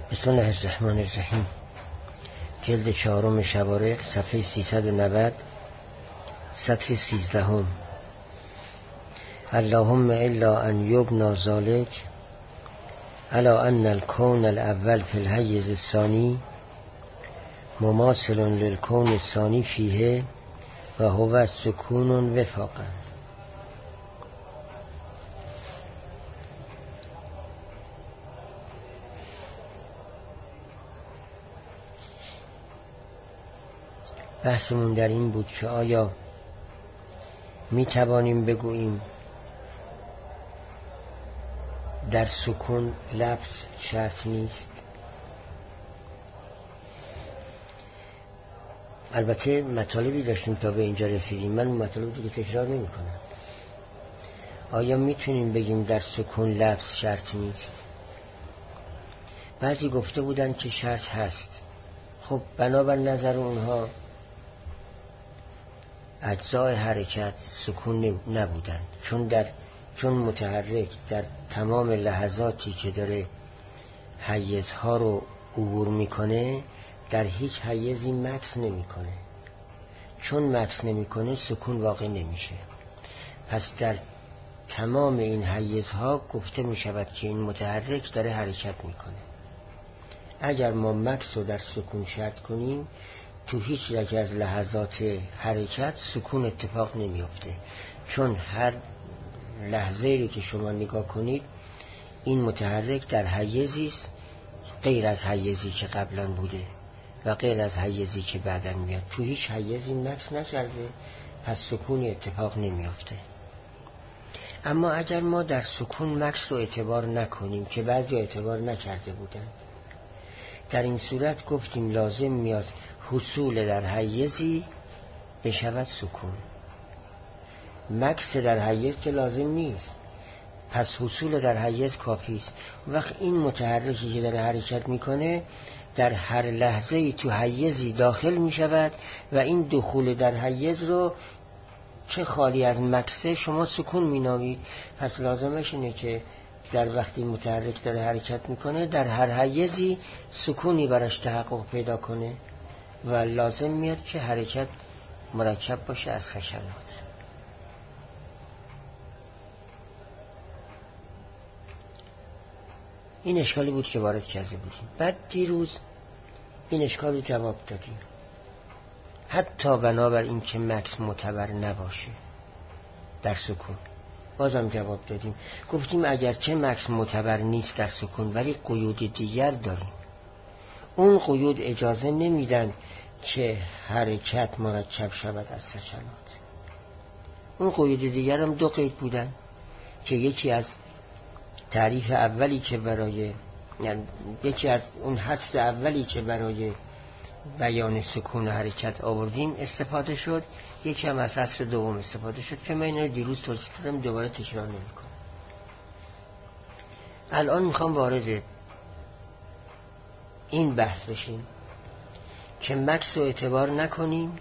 بسم الله الرحمن الرحیم. جلد 4 شوارق، صفحه 390، سطر 13. اللهم الا ان یبنى ذلك على ان الكون الاول في الحیز الثانی مماثل للكون الثانی فیه و هو سکون وفاقا. بحثمون در این بود که آیا می توانیم بگوییم در سکون لفظ شرط نیست؟ البته مطالبی داشتیم تا به اینجا رسیدیم، من مطالب دیگه تکرار نمی کنم. آیا میتونیم بگیم در سکون لفظ شرط نیست؟ بعضی گفته بودن که شرط هست. خب بنابر نظر اونها اجزای حرکت سکون نبودند، چون متحرک در تمام لحظاتی که داره حیزها رو عبور میکنه در هیچ حیزی مکث نمیکنه. چون مکث نمیکنه سکون واقع نمیشه. پس در تمام این حیزها گفته میشود که این متحرک داره حرکت میکنه. اگر ما مکث رو در سکون شرط کنیم تو هیچ یک از لحظات حرکت سکون اتفاق نمیفته، چون هر لحظه‌ای که شما نگاه کنید این متحرک در حیزی است غیر از حیزی که قبلا بوده و غیر از حیزی که بعداً میاد. تو هیچ حیزی مکث نکرده، پس سکونی اتفاق نمیفته. اما اگر ما در سکون مکث رو اعتبار نکنیم که بعضی اعتبار نکرده بودن، در این صورت گفتیم لازم میاد حصول در حیزی بشود سکون. مکث در حیز که لازم نیست، پس حصول در حیز کافی است. وقت این متحرکی که داره حرکت میکنه در هر لحظه‌ای تو حیزی داخل میشود و این دخول در حیز رو چه خالی از مکث شما سکون مینامید. پس لازمش اینه که در وقتی متحرک داره حرکت میکنه در هر حیزی سکونی براش تحقق پیدا کنه و لازم میاد که حرکت مرکب باشه از سکنات. این اشکالی بود که وارد کرده بودیم. بعد دیروز این اشکالی جواب دادیم، حتی بنابر این که مکث معتبر نباشه در سکون بازم جواب دادیم. گفتیم اگرچه مکث معتبر نیست در سکون ولی قیود دیگر داریم. اون قیود اجازه نمیدن که حرکت مرکب شود از سکنات. اون قیود دیگر هم 2 قید بودن که یکی از تعریف اولی که برای یکی از اون حس اولی که برای بیان سکون و حرکت آوردیم استفاده شد، یکی هم از حس دوم استفاده شد که من این رو دیروز توضیح دادم، دوباره تکرار نمی‌کنم. الان میخوام وارد این بحث بشیم که مکث رو اعتبار نکنیم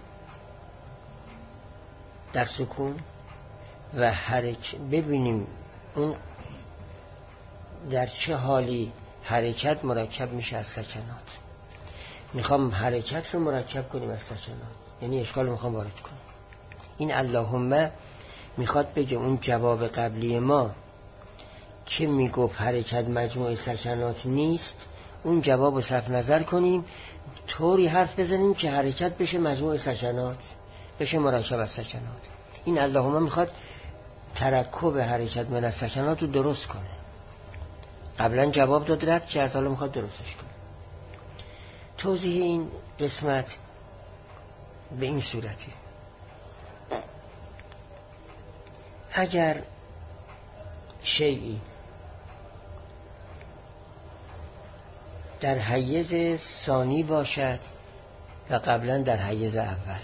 در سکون و ببینیم اون در چه حالی حرکت مرکب میشه از سکنات. میخوام حرکت رو مرکب کنیم از سکنات، یعنی اشکال رو میخوام وارد کنم. این اللهم میخواد بگه اون جواب قبلی ما که میگفت حرکت مجموع سکنات نیست، اون جواب رو صرف نظر کنیم، طوری حرف بزنیم که حرکت بشه مجموع سکنات، بشه مرکب از سکنات. این اللهم میخواد ترکب حرکت من از سکنات رو درست کنه. قبلا جواب داد رد کرد، حالا میخواد درستش کنه. توضیح این قسمت به این صورتی: اگر شیئی در حیز ثانی باشد و قبلا در حیز اول،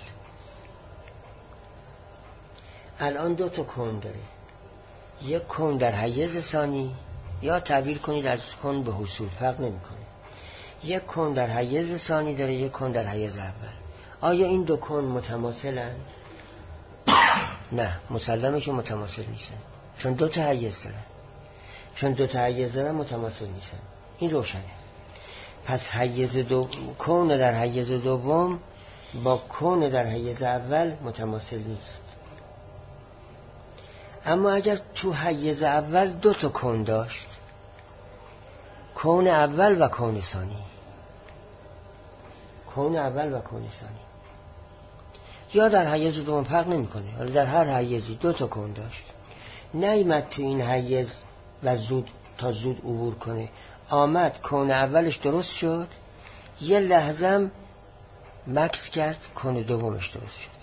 الان 2 کون داره. یک کون در حیز ثانی، یا تعبیر کنید از کون به حصول، فرق نمیکنه. یک کون در حیز ثانی داره، یک کون در حیز اول. آیا این 2 کون متماثلن؟ نه، مسلمه که متماثل نیستن، چون 2 حیز دارن. چون 2 حیز دارن متماثل نیستن. این روشنه. پس کون در حیز دوم با کون در حیز اول متماثل نیست. اما اگر تو حیز اول 2 تا کون داشت، کون اول و کون ثانی، کون اول و کون ثانی، یا در حیز دوم فرق نمیکنه، حالا در هر حیزی 2 تا کون داشت، نیامد تو این حیز و تا زود عبور کنه، آمد کون اولش درست شد، یه لحظه مکس کرد، کون دومش درست شد،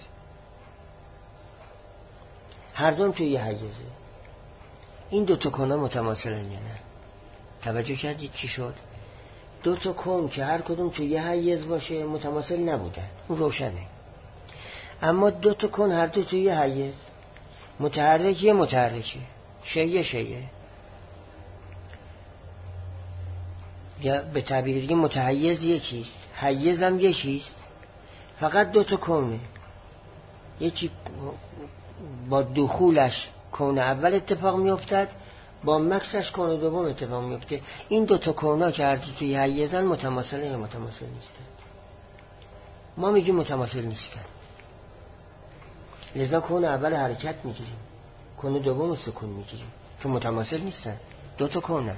هر دوم توی یه حیزه. این 2 تا کون متماثلن یا نه؟ توجه کردید چی شد؟ 2 تا کون که هر کدوم توی یه حیز باشه متماثل نبودن، اون روشنه. اما 2 تا کون هر دو توی یه حیز، متحرک یه متحرکه، شیء یا به تعبیر دیگه متحیز یکیست، حیز هم یکیست، فقط 2 تا کونه. یکی با دخولش کون اول اتفاق میافتد، با مکسش کون دوم اتفاق میفته. این 2 تا کونا که هر دو توی حیزن متماثله یا متماثل نیستن؟ ما میگیم متماثل نیستن، لذا کون اول حرکت میگیریم، کون دوم سکون میگیریم، چون متماثل نیستن، 2 تا کونن.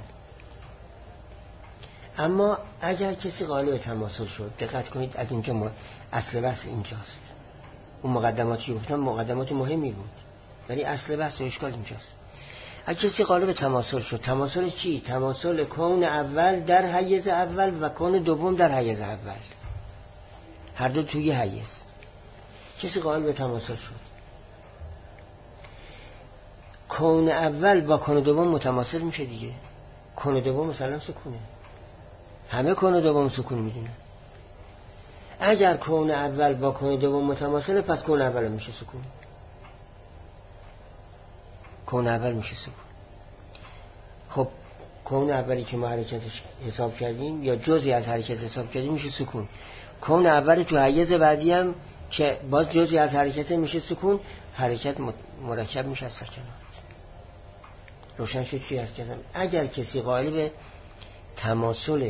اما اگر کسی قائل تماثل شد، دقت کنید از اینجا اصل بحث اینجاست. اون مقدماتی گفتم مقدمات مهمی بود، ولی اصل بحث و اشکال اینجاست. اگر کسی قائل به تماثل شد، تماثل چی؟ تماثل کون اول در حیز اول و کون دوم در حیز اول، هر دو توی حیز. کسی قائل به تماثل شد، کون اول با کون دوم متماثل میشه دیگه. کون دوم مثلا سکونه، همه کون دوم سکون میدونن. اگر کون اول با کون دوم متماثله، پس کون اول میشه سکون، کون اول میشه سکون. خب کون اولی که ما حرکتش حساب کردیم یا جزئی از حرکت حساب کردیم میشه سکون. کون اولی تو حیز بعدی هم که باز جزئی از حرکت میشه سکون، حرکت مرکب میشه از سکنات. روشن شد چی هست کردم؟ اگر کسی قائل به تماثل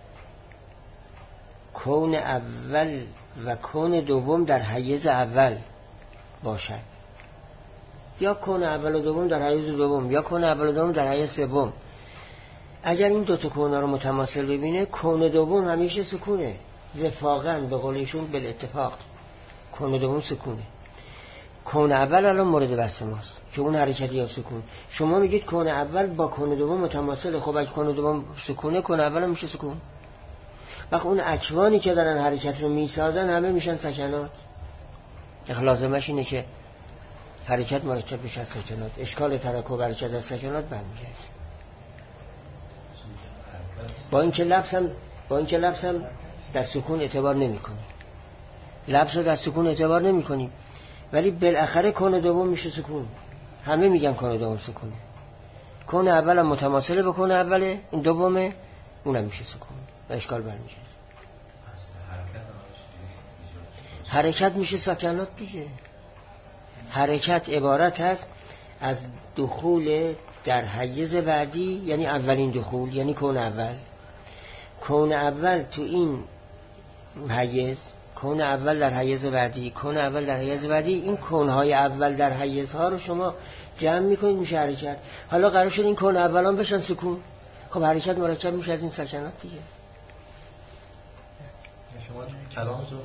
کون اول و کون دوم در حیز اول باشد، یا کون اول و دوم در حیز دوم، یا کون اول و دوم در حیز سوم، اگر این 2 تا کونا رو متماثل ببینه، کون دوم همیشه سکونه، وفاقاً به قول ایشون بالاتفاق کون دوم سکونه. کون اول الان مورد بحث ماست که اون حرکتی یا سکون. شما میگید کون اول با کون دوم متماثله، خب اگه کون دوم سکونه، کون اول هم میشه سکون. وقت اون اکوانی که دارن حرکت رو میسازن همه میشن سکنات. لازمش اینه که حرکت مرکب بشه از سکنات. اشکال ترکب حرکت از سکنات برمیگرده. با اینکه لفظم در سکون اعتبار نمی‌کنیم، لفظ رو در سکون اعتبار نمی‌کنیم، ولی بالاخره کون دوم میشه سکون. همه میگن کون دوم سکونه. کون اول هم متماثله با کون اوله، این دومه، اونم میشه سکون و اشکال برمیگرده. حرکت میشه سکنات دیگه. حرکت عبارت هست از دخول در حیز بعدی، یعنی اولین دخول، یعنی کون اول. کون اول تو این حیز، کون اول در حیز بعدی، کون اول در حیز بعدی، این کونهای اول در حیزها رو شما جمع میکنید میشه حرکت. حالا قرار شد این کون اولان بشن سکون، خب حرکت مرکب میشه از این سکنات دیگه. شما کلامتون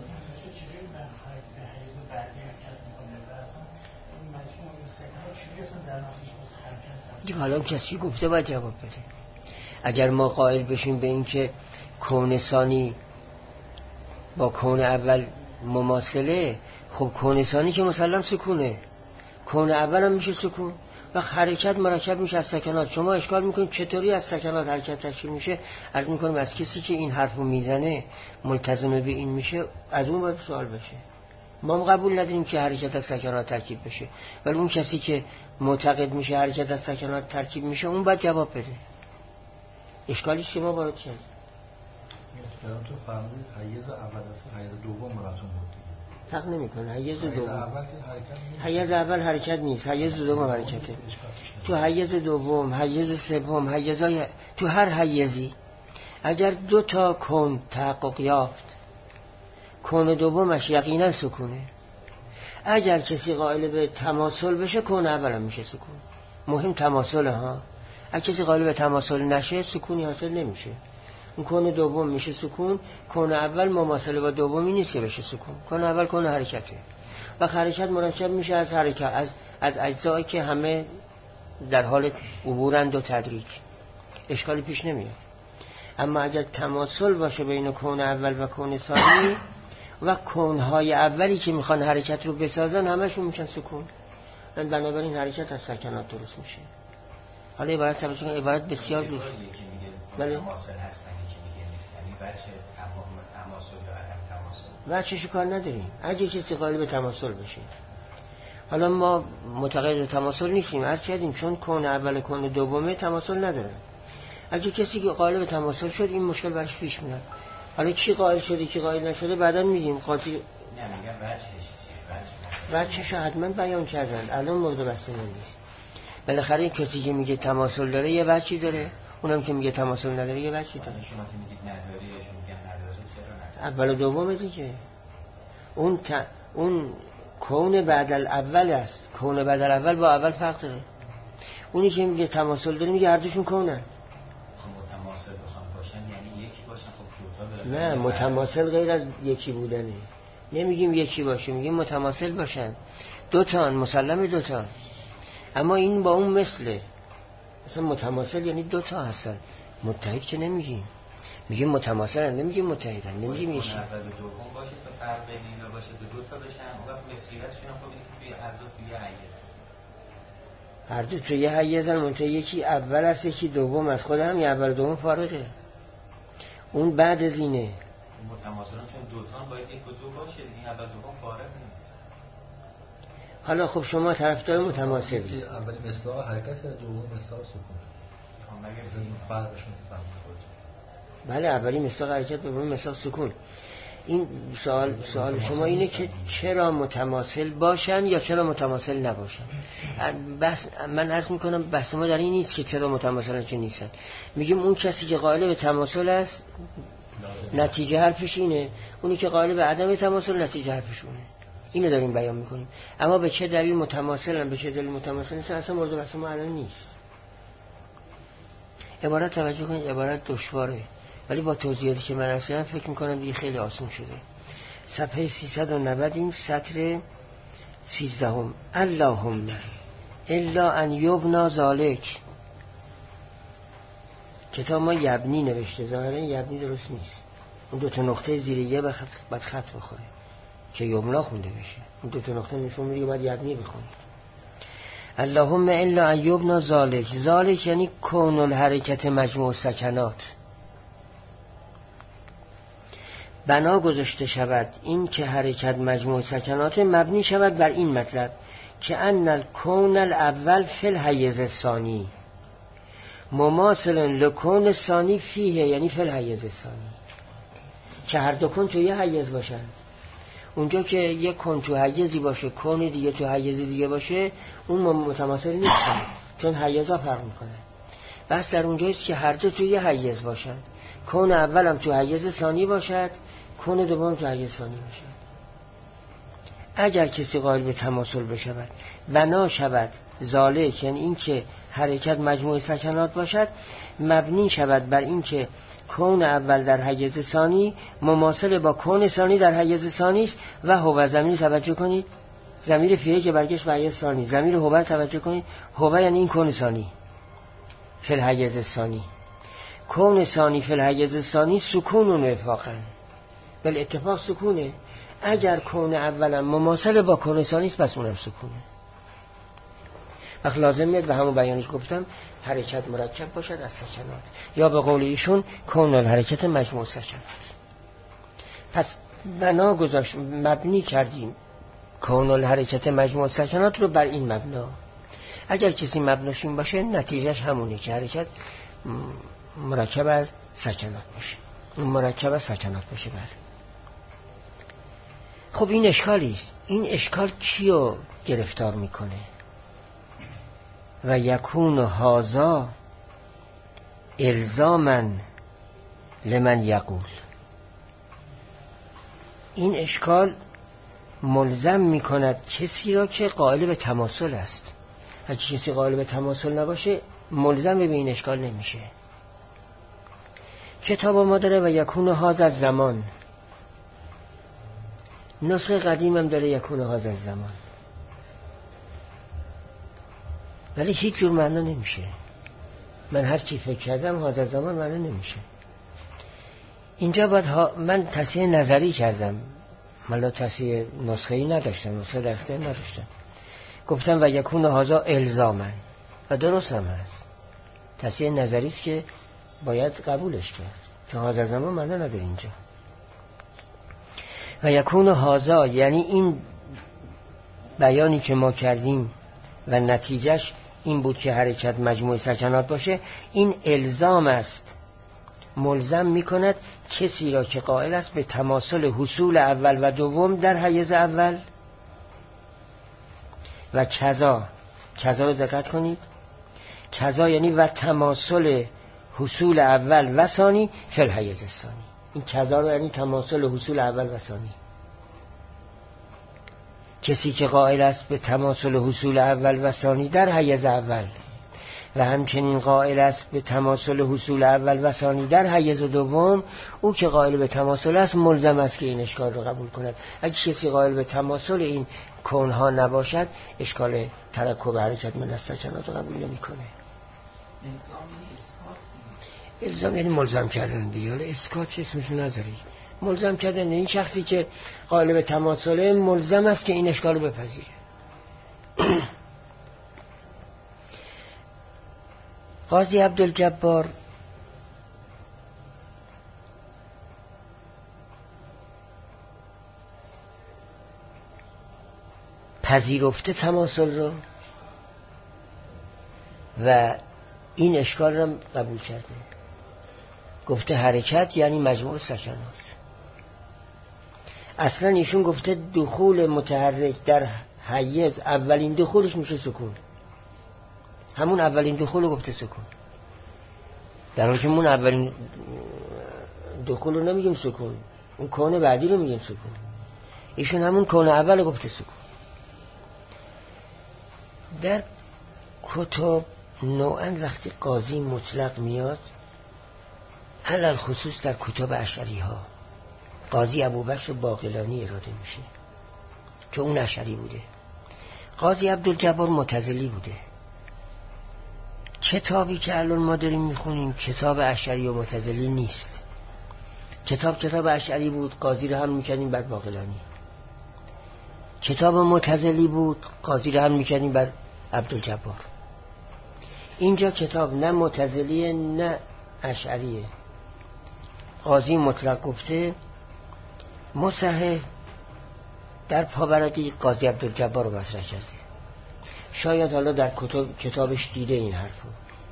دیگه حالا کسی گفته باید جواب بده. اگر ما قائل بشیم به این که کون ثانی با کون اول مماثله، خب کون ثانی که مسلم سکونه، کون اول هم میشه سکون، وقت حرکت مرکب میشه از سکنات. شما اشکال میکنید چطوری از سکنات حرکت تشکیل میشه؟ عرض میکنم از کسی که این حرفو میزنه ملتزم به این میشه، از اون باید سوال بشه. ما هم قبول نداریم که حرکت از سکنات ترکیب بشه، ولی اون کسی که معتقد میشه حرکت از سکنات ترکیب میشه، اون باید جواب بده. اشکالی شما وارد شد. کلام تو فرمودید حیز اول از حیز دوم مراتب بود دیگه. فرق نمیکنه. حیز دوم اول که حرکت حیز اول حرکت نیست، حیز دوم حرکته. تو حیز دوم، حیز سوم، حیزای تو هر حیزی اگر دو تا کون تحقق یافت، کون دومش یقینا سکونه. اگر کسی قائل به تماثل بشه، کون اول هم میشه سکون. مهم تماثل ها. اگر کسی قائل به تماثل نشه، سکونی حاصل نمیشه. اون کون دوم میشه سکون. کون اول مماثله با دومی نیست که بشه سکون. کون اول کون حرکته و حرکت مرکب میشه از حرکت، از اجزایی که همه در حال عبورند و تدریج، اشکالی پیش نمیاد. اما اگر تماثل باشه بین کون اول و کون ثانی و کونهای اولی که میخوان حرکت رو بسازن، همشون میشن سکون. بنابراین حرکت از سکنات درست میشه. حالا عبارت توجه کنید، عبارت بسیار دوست. بله. تماثل هستن که میگه نیستنی، بچه تماثل یا عدم تماثل. بچه‌شو کار نداریم. اگه کسی قائل به تماثل بشه. حالا ما معتقد به تماثل نیستیم، عرض کردیم، چون کون اول کون دومه تماثل نداره. اگه کسی که قائل به تماثل شد، این مشکل برش پیش میاد. حالا کی قائل شده کی قائل نشده بعداً میگیم. قاضی نمیگم بچه‌شو حتما بیان کردن، الان مورد بحث من نیست. بالاخره کسی که میگه تماثل داره یه بچی داره، اونم که میگه تماثل نداره یه بچی داره. شما که میگید نداری یا شما میگن نداره، چرا نداره؟ اول و دومه دیگه. اون کون بعد الاول است. کون بعد الاول با اول فرق داره. اونی که میگه تماثل داره میگه هر دوشون کونن. متماثل بخوام باشن یعنی یکی باشن. خب دوتا نه، متماثل غیر از یکی بودنه. نمیگیم یکی باشه، میگیم متماثل باشن. دوتان، مسلمه دوتان. اما این با اون مثله. مثلا متماثل یعنی دوتا هستن. متحد که نمیگیم. میگیم متماثلن، نمیگیم متحدن، نمیگیم یکی. نظر به دوم باشه تا فرق بین اینا باشه، دو تا بشن. اون وقت مسئولیتشون هم خب توی هر دو توی حیز. هر دو توی حیزن، منتها یکی اول است یکی دوم است. خود هم اول دوم فارغه. اون بعد از اینه. متماثلن چون دوتان باید یک و دو باشه، این اول دوم فارغ نیست. حالا خب شما طرفدار متماثلی. اولی مصداق حرکت، دوم مصداق سکون. مگه فرقشون فهمید؟ بله، اولی مصداق حرکت، دومی مصداق سکون. این سوال شما اینه که چرا متماثل باشن یا چرا متماثل نباشن. بس من عرض میکنم بحث ما در این نیست که چرا متماثلن چه نیستن. میگیم اون کسی که قائل به تماثل است نتیجه حرفش اینه، اونی که قائل به عدم تماثل نتیجه حرفش اونه. اینو داریم بیان میکنیم. اما به چه دلیل متماثلن به چه دلیل متماثل نیستن اصلا مورد بحث ما الان نیست. عبارت توجه کنید، عبارت دشواره ولی با توضیحاتی که من رسیدم فکر میکنم دیگه خیلی آسان شده. صفحه 390 این سطر 13. اللهم الا ان یبنا ذالک. کتاب ما یبنی نوشته، ظاهرا یبنی درست نیست. اون دو تا نقطه زیر یه بعد خط بخوره که یبنا خونده بشه. اون دو تا نقطه نشون میده بعد یبنی بخونید. اللهم الا ان یبنا ذالک. ذالک یعنی کون الحرکت مجموع سکنات. بنا گذاشته شود این که حرکت مجموع سکنات مبنی شود بر این مطلب که ان الکون الاول فی الحیز الثانی مماثل لکون الثانی فیه، یعنی فی الحیز الثانی، که هر دو کون تو یه حیز باشن. اونجا که یک کون تو حیزی باشه کون دیگه تو حیز دیگه باشه اون متماثل نیستن، چون حیزها فرق میکنه. بس در اونجاییست که هر دو تو یه حیز باشن، کون اولم تو حیز ثانی باشد، کون دوم تو حیز ثانی باشد. اگر کسی قائل به تماثل بشود بنا شود ذالک، یعنی این که حرکت مجموع سکنات باشد، مبنی شود بر این که کون اول در حیز ثانی مماثل با کون ثانی در حیز ثانی است و هو. ضمیر توجه کنید، ضمیر فیه که برگشت به حیز ثانی، ضمیر هو توجه کنید، هو یعنی این کون ثانی فی الحیز ثانی. کون ثانی فی الحیز ثانی سکون و وفاقا، بل اتفاق سکونه. اگر کون اولا مماثل با کون ثانی است پس اونم سکونه. وقت لازم میاد به همون بیانی که گفتم حرکت مرکب باشد از سکنات، یا به قول ایشون کون الحرکت مجموع سکنات. پس بنا گذاشت، مبنی کردیم کون الحرکت مجموع سکنات رو بر این مبنا. اگر کسی مبناشون باشه نتیجهش همونه که حرکت مرکب از سکنات باشه، مرکب از سکنات باشه. بعد خب این اشکالی است. این اشکال کیو گرفتار میکنه؟ و یکون هازا الزامن لمن یقول. این اشکال ملزم می کند کسی را که قائل به تماثل است. اگه کسی قائل به تماثل نباشه ملزم به این اشکال نمیشه. کتاب ما داره و یکون هذا الزمان، نسخه قدیم هم داره یکون هذا الزمان، ولی هیچ جور معنا نمیشه. من هر چی فکر کردم هذا الزمان معنا نمیشه. اینجا باید من تصحیح نظری کردم، ملا تصحیح نسخه‌ای نداشتم، نسخه در اختیار نداشتم. گفتم و یکون هذا الزاما و درست هم هست. تصحیح نظری است که باید قبولش کرد، چون هذا الزمان معنا نداره اینجا. و یکون هذا یعنی این بیانی که ما کردیم و نتیجهش این بود که حرکت مجموع سکنات باشه، این الزام است، ملزم می کند کسی را که قائل است به تماثل حصول اول و دوم در حیز اول و کذا رو دقت کنید، کذا یعنی و تماثل حصول اول و ثانی فی الحیز الثانی. این کذا رو یعنی تماثل حصول اول و ثانی. کسی که قائل است به تماثل حصول اول و ثانی در حیز اول و همچنین قائل است به تماثل حصول اول و ثانی در حیز دوم، او که قائل به تماثل است ملزم است که این اشکال رو قبول کند. اگه کسی قائل به تماثل این کونها نباشد اشکال ترکب حرکت من السکنات رو قبول نمی کنه. الزام یعنی ملزم کردن دیگه، حالا اسکات اسمشو نذارید. ملزم کردن این شخصی که قائل به تماثل ملزم است که این اشکال رو بپذیره. قاضی عبدالجبار پذیرفته تماثل رو و این اشکال رو قبول کرده. گفته حرکت یعنی مجموع سکنات. اصلا ایشون گفته دخول متحرک در حیز اولین دخولش میشه سکون. همون اولین دخول رو گفته سکون، در حالی که من اولین دخول رو نمیگیم سکون، اون کون بعدی رو میگیم سکون. ایشون همون کون اول رو گفته سکون. در کتب نوعا وقتی قاضی مطلق میاد، علل خصوص در کتب اشعری ها، قاضی ابوبکر باقلانی اراده میشه که اون اشعری بوده. قاضی عبدالجبار معتزلی بوده. کتابی که الان ما داریم میخونیم کتاب اشعری و معتزلی نیست. کتاب اشعری بود، قاضی رو هم میکردیم بعد باقلانی. کتاب معتزلی بود، قاضی رو هم میکردیم بعد عبدالجبار. اینجا کتاب نه معتزلیه نه اشعریه. قاضی مطلق گفته، مصحح در پاورقی قاضی عبدالجبار رو مطرح کرده. شاید حالا در کتابش دیده این حرفو.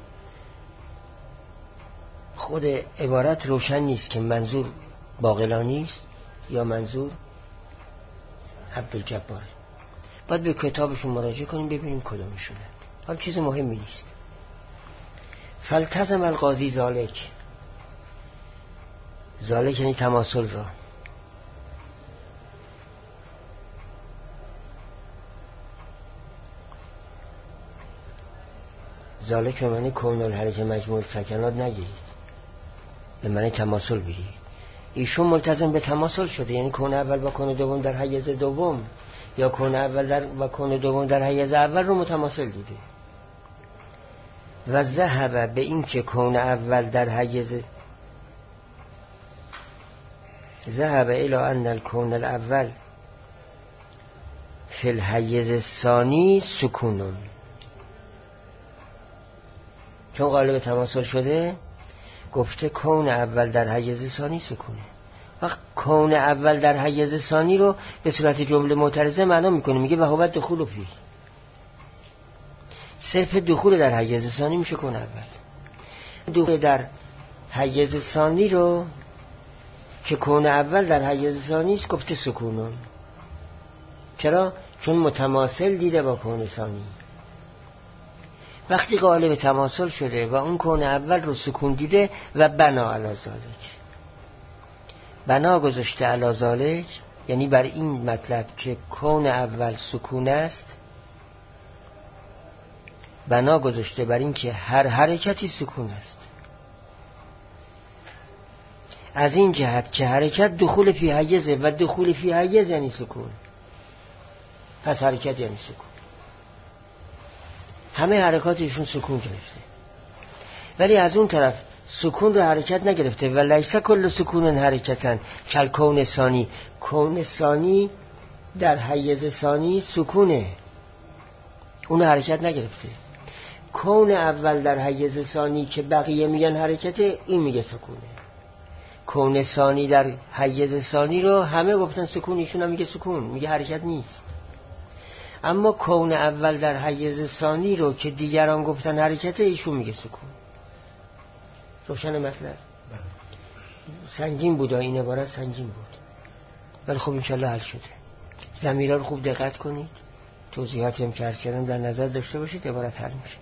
خود عبارت روشن نیست که منظور باقلانی است یا منظور عبدالجبار. باید به کتابشون مراجعه کنیم ببینیم کدومشونه. حالا چیز مهمی نیست. فالتزم القاضی ذالک یعنی تماثل را. ذالک به معنی کون الحرکت مجموع سکنات نگیرید، به معنی تماثل بگیرید. ایشون ملتزم به تماثل شده، یعنی کون اول با کون دوم در حیز دوم یا کون اول و کون دوم در حیز اول رو متماثل دیده و ذهب به این که کون اول در حیز ذهب الى ان الکون الاول فی الحیز الثانی سکونون. چون قائل به تماثل شده گفته کون اول در حیز ثانی سکونه. وقت کون اول در حیز ثانی رو به صورت جمله معترضه معنا میکنه، میگه و هو دخول فی. صرف دخول در حیز ثانی میشه کون اول. دخول در حیز ثانی رو که کون اول در حیز ثانی است گفته سکونون. چرا؟ چون متماثل دیده با کون ثانی. وقتی قائل به تماثل شده و اون کون اول رو سکون دیده و بنا علی ذالک بنا گذاشته علی ذالک، یعنی بر این مطلب که کون اول سکون است، بنا گذاشته بر این که هر حرکتی سکون است، از این جهت که حرکت دخول فی حیزه و دخول فی حیز یعنی سکون، پس حرکت یعنی سکون. همه حرکاتشون سکون گرفته، ولی از اون طرف سکون رو حرکت نگرفته. و لیس کل سکون حرکتن کل کون ثانی، کون ثانی در حیز ثانی سکونه، اون حرکت نگرفته. کون اول در حیز ثانی که بقیه میگن حرکته، این میگه سکونه. کون ثانی در حیز ثانی رو همه گفتن سکون، ایشون هم میگه سکون، میگه حرکت نیست. اما کون اول در حیز ثانی رو که دیگران گفتن حرکته، ایشون میگه سکون. روشن مطلب؟ سنگین بود، این عبارت سنگین بود، ولی خب انشالله حل شده. ضمیرها رو خوب دقت کنید، توضیحاتی هم که عرض کردم در نظر داشته باشید، عبارت حل میشه.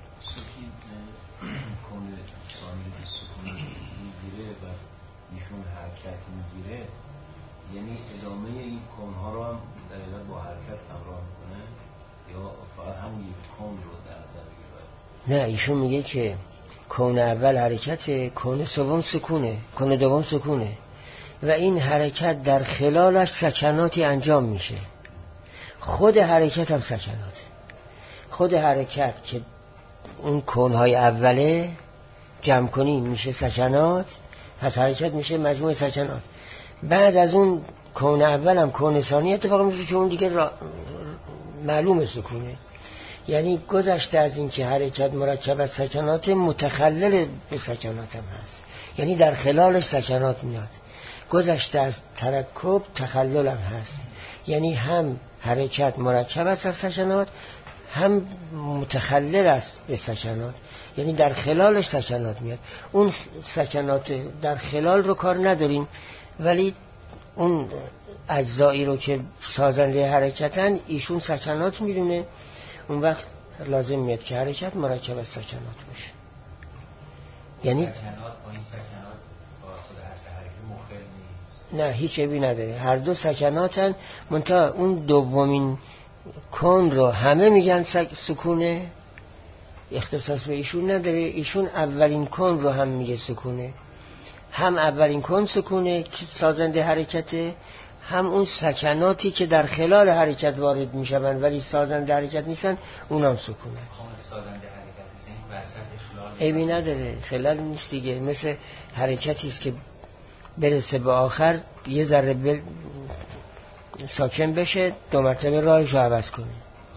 کون ثانی که سکون میگیره و ایشون حرکت میگیره، یعنی ادامه این کونها رو هم در حقیقت با حرکت همراه میکنه یا فقط همون یک کون رو در نظر میگیره؟ نه، ایشون میگه که کون اول حرکته، کون سوم سکونه، کون دوم سکونه، و این حرکت در خلالش سکناتی انجام میشه. خود حرکت هم سکناته. خود حرکت که اون کونهای اوله جمع کنیم میشه سکنات، پس حرکت میشه مجموع سکنات. بعد از اون کون اول هم کون ثانی اتفاق میشه که اون دیگه معلوم سکونه. یعنی گذشته از این که حرکت مرکب از سکنات، متخلل به سکنات هم هست، یعنی در خلالش سکنات میاد. گذشته از ترکب، تخلل هم هست، یعنی هم حرکت مرکب است از سکنات، هم متخلل است به سکنات، یعنی در خلالش سکنات میاد. اون سکنات در خلال رو کار نداریم، ولی اون اجزایی رو که سازنده حرکتن ایشون سکنات میدونه، اون وقت لازم میاد که حرکت مرکب از سکنات باشه. یعنی سکنات با این سکنات با خود اصل حرکت مخل نیست؟ نه، هیچ عیبی نداره، هر دو سکناتن، منتها اون دومین کون رو همه میگن سکونه، اختصاص به ایشون نداره. ایشون اولین کون رو هم میگه سکونه، هم اولین کون سکونه که سازنده حرکته، هم اون سکناتی که در خلال حرکت وارد میشن ولی سازنده حرکت نیستن، اونم سکونه. سازنده حرکت نیستن وسط خلال عیبی نداره، خلال نیست دیگه، مثل حرکتی است که برسه به آخر یه ذره ساکن بشه، 2 مرتبه راهش رو عوض کنه.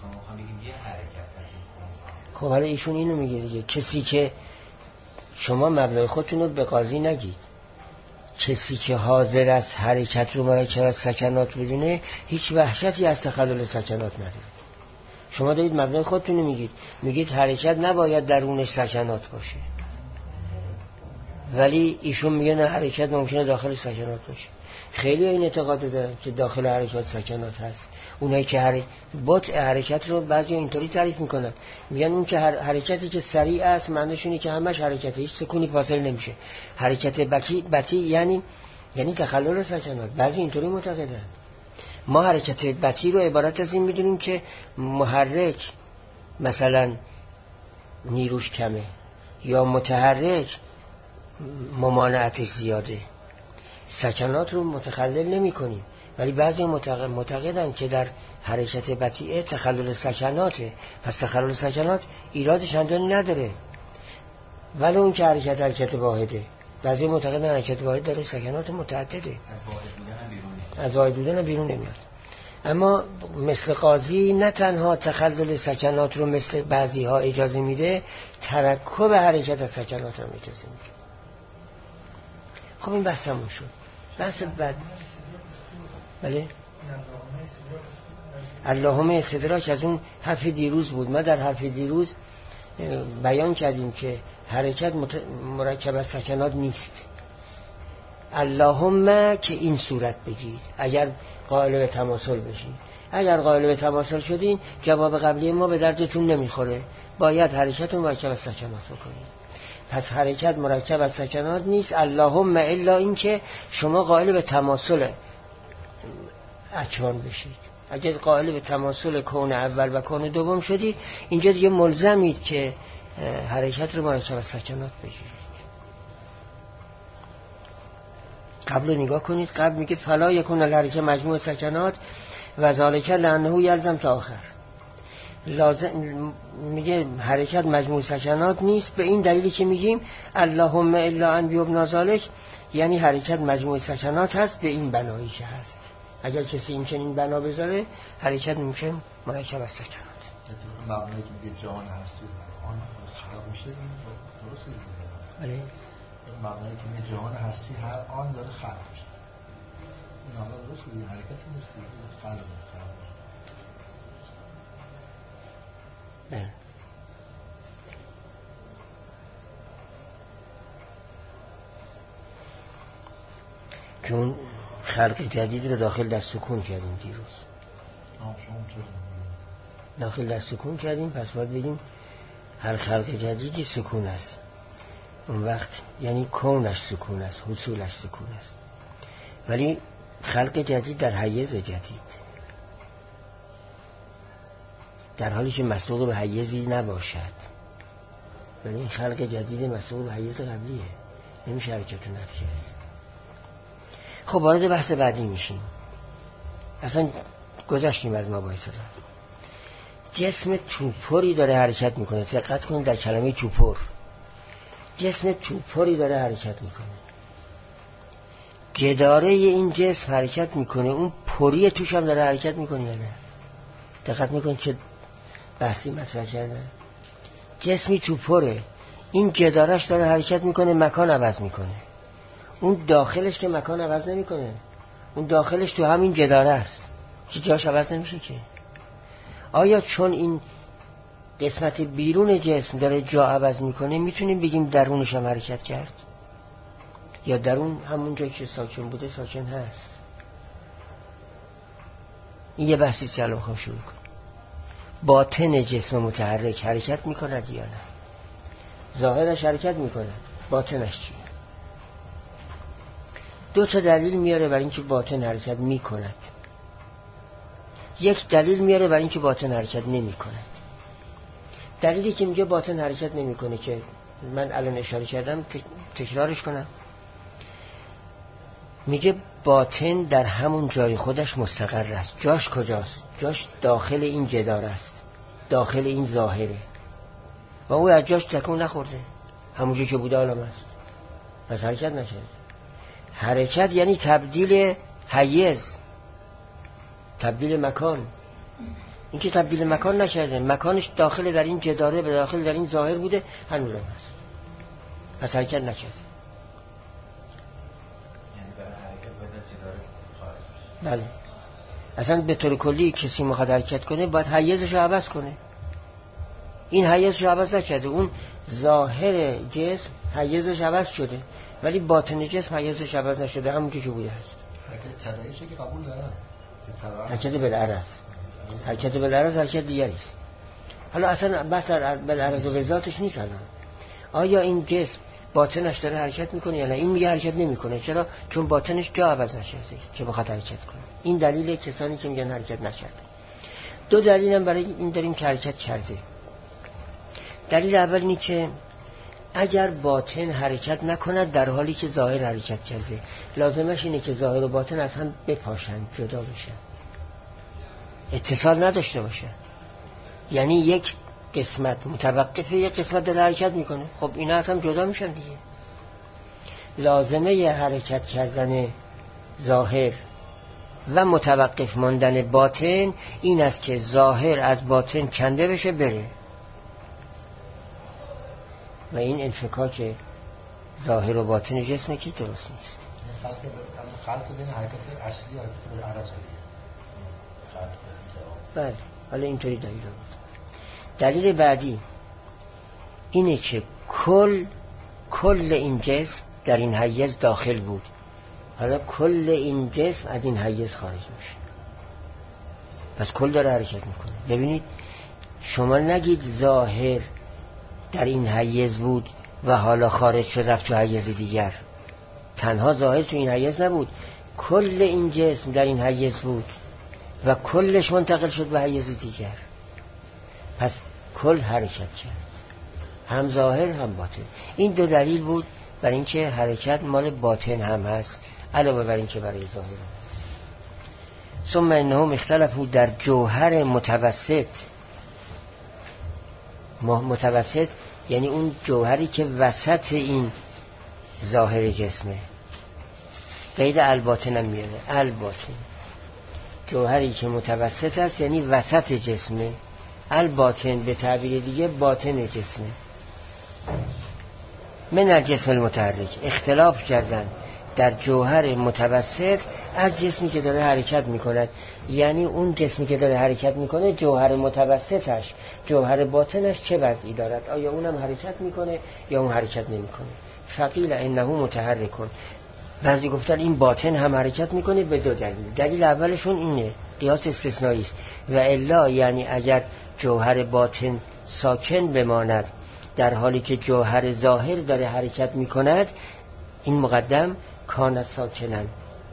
خب حالا ایشون اینو میگه دیگه، کسی که شما مبلغ خودتون رو به قاضی نگید، کسی که حاضر است حرکت رو مرکب از سکنات بدونه، هیچ وحشتی از تخلل سکنات نداره. شما دارید مبلغ خودتون رو میگید حرکت نباید درونش سکنات باشه، ولی ایشون میگه نه، حرکت ممکنه داخل سکنات باشه. خیلی این اعتقاد دارن که داخل حرکت سکنات هست. اونایی که بطء حرکت رو بعضی اینطوری تعریف میکنن، میگن اون که حرکتی که سریع است معنیش اینه که همش حرکته، هیچ سکونی فاصله نمیشه. حرکت بطیء یعنی تخلل سکنات. بعضی اینطوری معتقدن. ما حرکت بطیء رو عبارت از این میدونیم که محرک مثلا نیروش کمه یا متحرک ممانعتش زیاده، سکنات رو متخلل نمی کنیم. ولی بعضی معتقدن که در حرکت بطیئه تخلل سکناته، پس تخلل سکنات ایرادش چندانی نداره، ولی اون که حرکت واحده. بعضی معتقدن حرکت واحد داره، سکنات متعدده، از واحد بودن بیرون نمیاد. اما مثل قاضی نه تنها تخلل سکنات رو مثل بعضی ها اجازه میده، ترکب حرکت از سکنات رو اجازه میده. خب این بحث همون شد. بحث بعد بله، اللهم استدراک از اون حرف دیروز بود. ما در حرف دیروز بیان کردیم که حرکت مرکب از سکنات نیست. اللهم که این صورت بگید اگر قائل به تماثل بشید. اگر قائل به تماثل شدین جواب قبلی ما به دردتون نمیخوره، باید حرکت مرکب از سکنات بکنید. پس حرکت مرکب از سکنات نیست، اللهم الا این که شما قائل به تماثل اکوان بشید. اگر قائل به تماثل کون اول و کون دوم شدید، اینجا دیگه ملزمید که حرکت رو مرکب از سکنات بگیرید. قبل رو نگاه کنید، قبل میگه فلا یکون الحرکت مجموع سکنات و ذالک لانه یلزم تا آخر. لازم میگه حرکت مجموع سکنات نیست به این دلیلی که میگیم اللهم الا ان بیبنا ذالک، یعنی حرکت مجموع سکنات هست به این بنایی که هست. اگر کسی این چنین بنا بذاره حرکت ممکن مرکب از سکنات. مبنایی که میگه جهان هستی آن خلق میشه، این درسته دیگه. بله. مبنایی که میگه جهان هستی هر آن داره خلق میشه. این مبنا درسته دیگه، حرکتی نیست دیگه، خلق میشه. بله. چون خلق جدید رو داخل در سکون کردیم دیروز. داخل در سکون کردیم، پس باید بگیم هر خلق جدیدی سکون است. اون وقت یعنی کونش سکون است، حصولش سکون است. ولی خلق جدید در حیز جدید، در حالی که مسبوق به حیزی نباشد، ولی این خلق جدید مسبوق به حیز قبلیه، نمیشه حرکت نفی کرد. خب وارد بحث بعدی میشیم. اصلا گذشتیم از مباحث را. جسم توپری داره حرکت میکنه. دقت کنید در کلمه توپر، جسم توپری داره حرکت میکنه. جداره این جسم حرکت میکنه، اون پری توش هم داره حرکت میکنه یا نه؟ دقت میکنید چه بحثی مطرح کردن. جسمی توپره، این جدارش داره حرکت میکنه، مکان عوض میکنه. اون داخلش که مکان عوض نمیکنه، اون داخلش تو همین جداره است که جاش عوض نمیشه که. آیا چون این قسمت بیرون جسم داره جا عوض میکنه میتونیم بگیم درونش هم حرکت کرد؟ یا درون همون جایی که ساکن بوده ساکن هست؟ این یه بحثی که الان میخوام شروع کنم. باطن جسم متحرک حرکت میکند یا نه؟ ظاهرش حرکت میکند، باطنش چیه؟ دو تا دلیل میاره برای اینکه باطن حرکت میکند. یک دلیل میاره برای اینکه باطن حرکت نمیکند. دلیلی که میگه باطن حرکت نمیکنه که من الان اشاره کردم، تکرارش کنم. میگه باطن در همون جای خودش مستقر است. جاش کجاست؟ جاش داخل این جدار است، داخل این ظاهره و او از جاش تکون نخورده، همونجا که بوده الان است، پس حرکت نشده. حرکت یعنی تبدیل حیز، تبدیل مکان. این که تبدیل مکان نکرده، مکانش داخل در این جداره، به داخل در این ظاهر بوده، هنوز هم هست، پس حرکت نکرده. یعنی برای حرکت باید جداره خارج بشه. بله. اصلا به طور کلی کسی میخواد حرکت کنه باید حیزش رو عوض کنه. این حیزش رو عوض نکرده، اون ظاهر جسم حیزش عوض شده ولی باطن جسم حیزش عوض نشده، همونجا که بوده هست. حرکت طبیعیشه که قبول دارن. حرکت بالعرض، حرکت بالعرض حرکت دیگری است. حالا اصلا بحث بالعرض و به ذاتش نیست. الان آیا این جسم باطنش داره حرکت میکنه یا نه؟ این میگه حرکت نمیکنه. چرا؟ چون باطنش جا عوض نشده که بخواد حرکت کنه. این دلیل کسانی که میگن حرکت نکرده. دو دلیل هم برای این داریم که حرکت کرده. دلیل اول اینه که اگر باطن حرکت نکند در حالی که ظاهر حرکت کرده، لازمش اینه که ظاهر و باطن از هم بپاشن، جدا بشن، اتصال نداشته باشن. یعنی یک قسمت متوقفه، یک قسمت داره حرکت میکنه، خب اینا از هم جدا میشن دیگه. لازمه ی حرکت کردن ظاهر و متوقف ماندن باطن این است که ظاهر از باطن کنده بشه بره، و این انفکاک ظاهر و باطن جسم که درست نیست. خلق بین حرکت اصلی و حرکت بالعرض دیگه. بله، حالا اینطوری دلیل بود. دلیل بعدی اینه که کل این جسم در این حیز داخل بود، حالا کل این جسم از این حیز خارج میشه، پس کل داره حرکت میکنه. ببینید شما نگید ظاهر در این حیز بود و حالا خارج شد رفت تو حیز دیگر. تنها ظاهر تو این حیز نبود، کل این جسم در این حیز بود و کلش منتقل شد به حیز دیگر. پس کل حرکت کرد، هم ظاهر هم باطن. این دو دلیل بود برای اینکه حرکت مال باطن هم هست علاوه بر اینکه برای ظاهر هم هست. ثم انهم اختلفوا در جوهر متوسط. متوسط یعنی اون جوهری که وسط این ظاهر جسمه، قید الباطن هم میاره. الباطن جوهری که متوسط است یعنی وسط جسمه. الباطن به تعبیر دیگه باطن جسمه. من الجسم المتحرک، اختلاف کردن در جوهر متوسط از جسمی که داره حرکت میکند. یعنی اون جسمی که داره حرکت میکنه جوهر متوسطش، جوهر باطنش چه وضعی دارد؟ آیا اونم حرکت میکنه یا اون حرکت نمیکنه؟ فقیل انه متحرکون. بعضی گفتن این باطن هم حرکت میکنه به دو دلیل. دلیل اولشون اینه، قیاس استثنایی است. و الا یعنی اگر جوهر باطن ساکن بماند در حالی که جوهر ظاهر داره حرکت میکند، این مقدم کان ساکنن.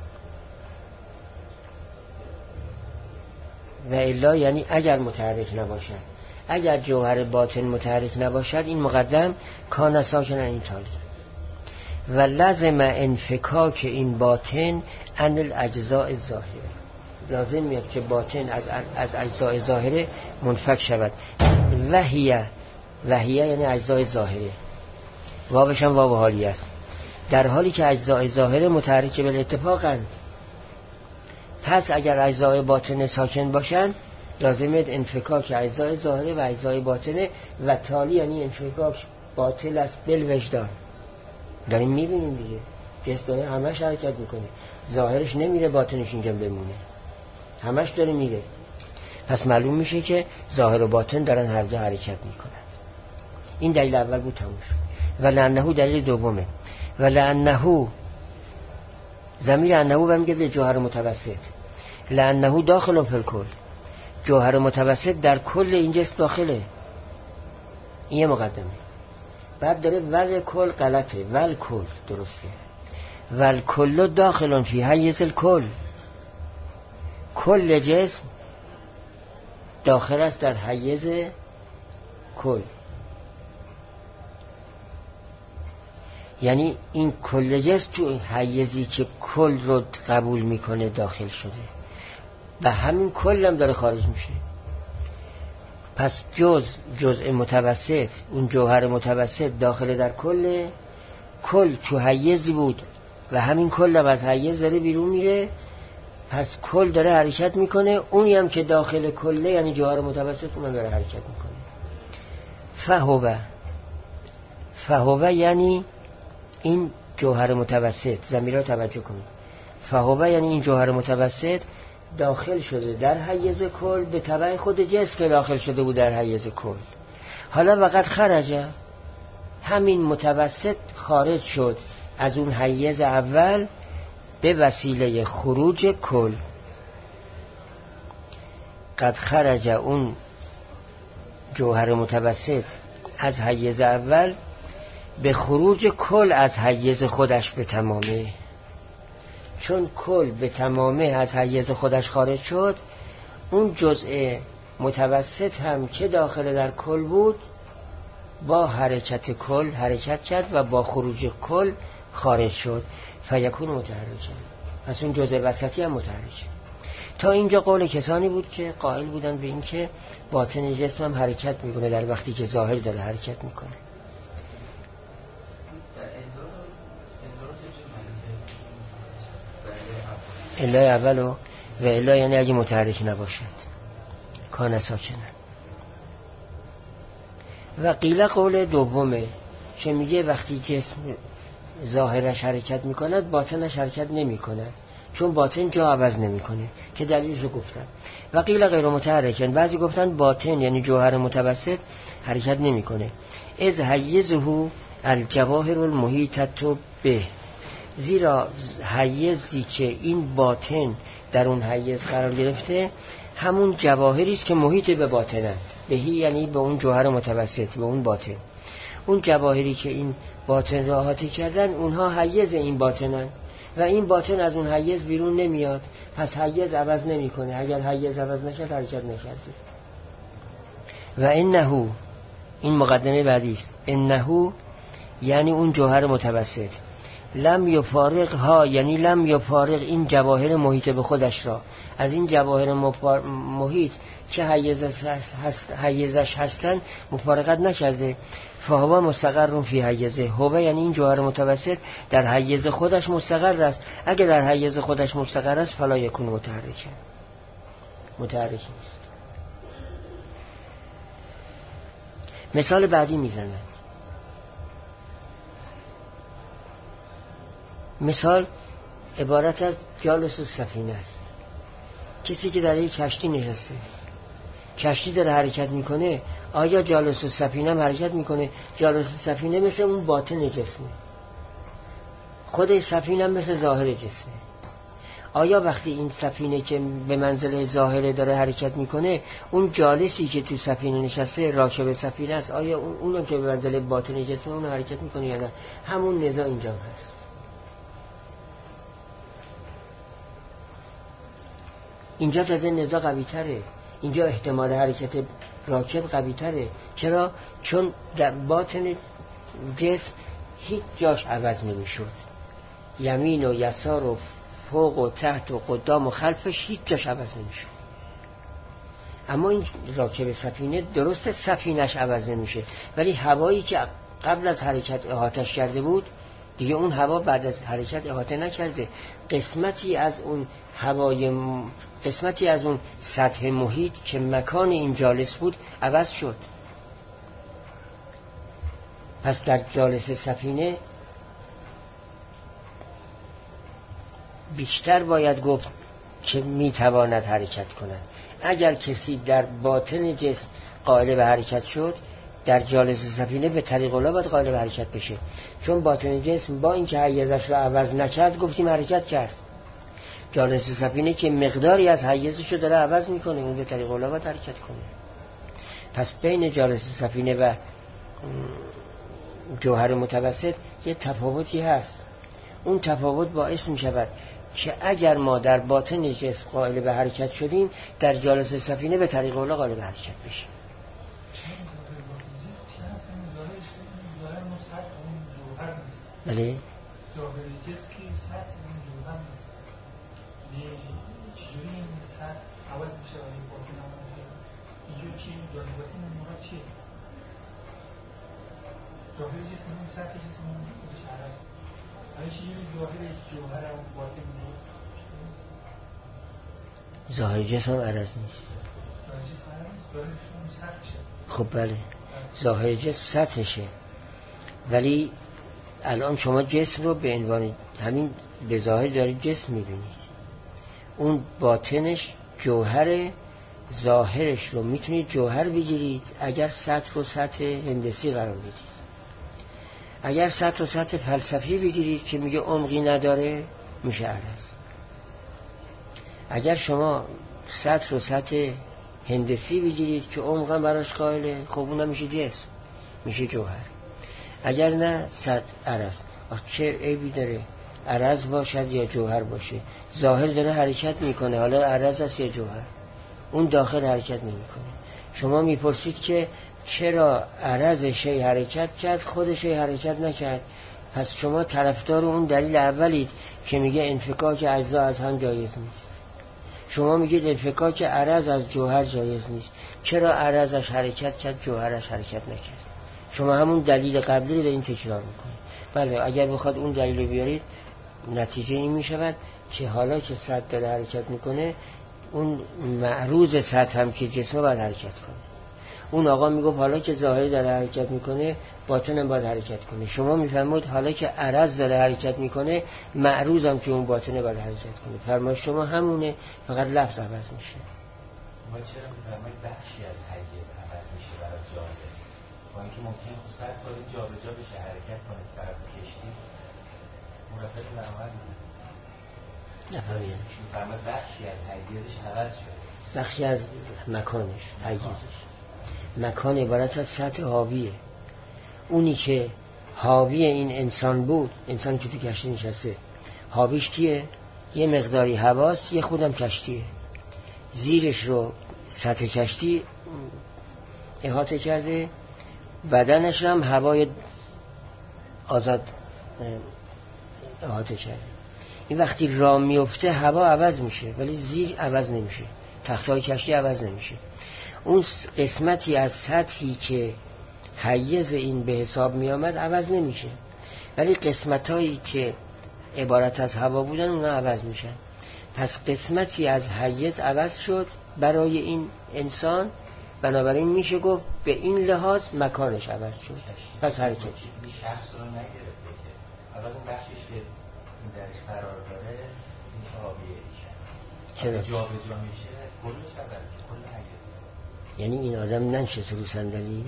و الا یعنی اگر متحرک نباشد، اگر جوهر باطن متحرک نباشد، این مقدم کان ساکنن. این تالی و لازم انفکاک این باطن عن الاجزاء الظاهره. لازم میاد که باطن از اجزاء ظاهره منفک شود. وحیه یعنی اجزاء ظاهره، واوش هم واو حالی است. در حالی که اجزاء ظاهره متحرک بالاتفاقند، پس اگر اجزاء باطن ساکن باشند لازم میاد انفکاک اجزاء ظاهره و اجزاء باطنه. و تالی یعنی انفکاک باطل است بالوجدان. داریم میبینیم دیگه، جسم داره همش حرکت میکنه، ظاهرش نمیره باطنش اینجا بمونه، همش داره میره. پس معلوم میشه که ظاهر و باطن دارن هر دو حرکت میکنند. این دلیل اول بود، تموم شد. و لانه دلیل دومه. و لانه ضمیر انه برمیگرده جوهر متوسط. لانه داخل فی الکل، جوهر متوسط در کل این جسم داخله. این یه مقدمه. بعد داره ول کل غلطه، ول کل درسته. ول کل داخلون فی حیز الکل، کل جسم داخل است در حیز کل. یعنی این کل جسم تو حیزی که کل رو قبول میکنه داخل شده و همین کل هم داره خارج میشه. پس جزء متوسط، اون جوهر متوسط داخل در کل تو حیزی بود و همین کل هم از حیز داره بیرون میره. پس کل داره حرکت میکنه، اونی هم که داخل کله یعنی جوهر متوسط اونم داره حرکت میکنه. فهوه یعنی این جوهر متوسط، ضمیر رو توجه کنید. فهوه یعنی این جوهر متوسط داخل شده در حیز کل به تبع خود جسم که داخل شده بود در حیز کل. حالا وقت خرجه، همین متوسط خارج شد از اون حیز اول به وسیله خروج کل. قد خرج اون جوهر متوسط از حیز اول به خروج کل از حیز خودش به تمامه. چون کل به تمامه از حیز خودش خارج شد، اون جزء متوسط هم که داخل در کل بود با حرکت کل حرکت کرد و با خروج کل خارج شد. فیکون متحرکه. پس اون جزء وسطی هم متحرکه. تا اینجا قول کسانی بود که قائل بودن به این که باطن جسم هم حرکت میکنه در وقتی که ظاهر داره حرکت میکنه. الا اولو و الا یعنی اگه متحرک نباشد کان ساکنه. و قیل قول دومه که میگه وقتی جسم ظاهرش حرکت میکند باطنش حرکت نمیکند، چون باطن جا عوض نمیکنه که دلیلشو گفتم. و قیل غیر متحرکن، بعضی گفتن باطن یعنی جوهر متوسط حرکت نمیکنه. از حیزه الجواهر المحیطه به، زیرا حیزی که این باطن در اون حیز قرار گرفته همون جواهری است که محیط به باطنند. بهی یعنی به اون جوهر متوسط، به اون باطن. اون جواهری که این باطن را احاطه کردن اونها حیز این باطنن و این باطن از اون حیز بیرون نمیاد، پس حیز عوض نمیکنه. اگر حیز عوض نشد حرکت نکرده. و انه، این مقدمه بعدی است، انه یعنی اون جوهر متوسط، لم یفارق ها، یعنی لم یفارق این جواهر محیط به خودش را، از این جواهر محیط که حیزش هستن مفارقت نکرده. فهو مستقر فی حیزه، هو یعنی این جوهر متوسط در حیز خودش مستقر است. اگه در حیز خودش مستقر است فلا یکون متحرک نیست. مثال بعدی میزنند. مثال عبارت از جالس السفینه است. کسی که در یک کشتی نشسته، کشتی داره حرکت میکنه، آیا جالس السفینه هم حرکت میکنه؟ جالس السفینه مثل اون باطن جسمه، خود سفینه هم مثل ظاهر جسمه. آیا وقتی این سفینه که به منزله ظاهره داره حرکت میکنه، اون جالسی که تو سفینه نشسته راکب سفینه است، آیا اونم که به منزله باطن جسمه اون حرکت میکنه یا نه؟ همون نزاع اینجا هست. اینجا تازه نزاع قوی تره، اینجا احتمال حرکت راکب قوی تره. چرا؟ چون در باطن جسم هیچ جاش عوض نمیشد، یمین و یسار و فوق و تحت و قدام و خلفش هیچ جاش عوض نمیشد. اما این راکب سفینه درسته سفینش عوض نمیشه، ولی هوایی که قبل از حرکت احاطش کرده بود دیگه اون هوا بعد از حرکت احاطه نکرده. قسمتی از اون هوای، قسمتی از اون سطح محیط که مکان این جالس بود عوض شد. پس در جالس سفینه بیشتر باید گفت که میتواند حرکت کند. اگر کسی در باطن جسم قائل به حرکت شد، در جالس سفینه به طریق الله باید قائل به حرکت بشه، چون باطن جسم با اینکه حیزش را عوض نکرد گفتیم حرکت کرد. جالس سفینه که مقداری از حیزش رو داره عوض میکنه، اون به طریق الله باید حرکت کنه. پس بین جالس سفینه و جوهر متوسط یه تفاوتی هست. اون تفاوت باعث می شود که اگر ما در باطن جسم قائل به حرکت شدیم، در جالس سفینه به طریق الله قائل به حرکت بشیم. بله؟ ظاهر جسم که سطح اون جوهر نیست، چجوری این سطح عوض میشه و این باطن عوض میشه؟ اینجور چی؟ ظاهر باطن اون موقع چیه؟ ظاهر جسم اون سطح جسم اون خودش عوض میشه، چجوری ظاهر جوهر و باطن اون ظاهر جسم هم عرض نیست. ظاهر جسم عرض نیست، ظاهرش اون سطحشه. خب بله، ظاهر جسم سطحشه، ولی الان شما جسم رو به عنوان همین به ظاهر دارید جسم میبینید، اون باطنش جوهر، ظاهرش رو میتونید جوهر بگیرید اگر سطح رو سطح هندسی قرار بدید. اگر سطح رو سطح فلسفی بگیرید که میگه عمقی نداره، میشه عرض. اگر شما سطح رو سطح هندسی بگیرید که عمقا براش قائله، خب اونم میشه جسم، میشه جوهر. اگر نه سطح عرض. چه عیبی داره عرض باشد یا جوهر باشه؟ ظاهر داره حرکت میکنه، حالا عرض است یا جوهر، اون داخل حرکت نمیکنه. شما میپرسید که چرا عرض شی حرکت کرد خود شی حرکت نکرد؟ پس شما طرفدار اون دلیل اولید که میگه انفکاک اجزا از هم جایز نیست. شما میگید انفکاک عرض از جوهر جایز نیست. چرا عرضش حرکت کرد جوهرش حرکت نکرد؟ شما همون دلیل قبلی رو به این تکرار میکنید. بله، اگر بخواد اون دلیل رو بیارید، نتیجه این میشود که حالا که سطح داره حرکت میکنه، اون معروض سطح هم که جسمه باید حرکت کنه. اون آقا میگفت حالا که ظاهری داره حرکت میکنه، باطن هم باید حرکت کنه. شما میفهمید حالا که عرض داره حرکت میکنه، معروض هم که اون باطنه باید حرکت کنه. فرمایش شما همونه، فقط لفظ عوض میشه. ما چرا میفرمایید بخشی از حیز عوض میشه برای جالس؟ با اینکه ممکنه خود سطح باید جابجا بشه، حرکت کنه، طرف کشتی مرتب نرمال بود. نفهمیدم. میفرمایید بخشی از حیزش عوض شده. بخشی از مکانش، حیزش. مکان عبارت از سطح آبیه. اونی که حاوی این انسان بود، انسانی که تو کشتی نشسته، حاویش کیه؟ یه مقداری هواست، یه خودم کشتیه. زیرش رو سطح کشتی احاطه کرده، بدنش هم هوای آزاد احاطه کرده. این وقتی راه میفته هوا عوض میشه ولی زیر عوض نمیشه، تختای کشتی عوض نمیشه. اون قسمتی از سطحی که حیز این به حساب می آمد عوض نمیشه، ولی قسمتایی که عبارت از هوا بودن اونا عوض میشن. پس قسمتی از حیز عوض شد برای این انسان، بنابراین میشه گفت به این لحاظ مکانش عوض شد. پس حرکت این شخص رو نگرفته که حالا اون بخشش که این درش قرار داره این حاویه چرا؟ جا به جا میشه کلش عوض میشه، کل حیز. یعنی این آدم ننشسته رو صندلی،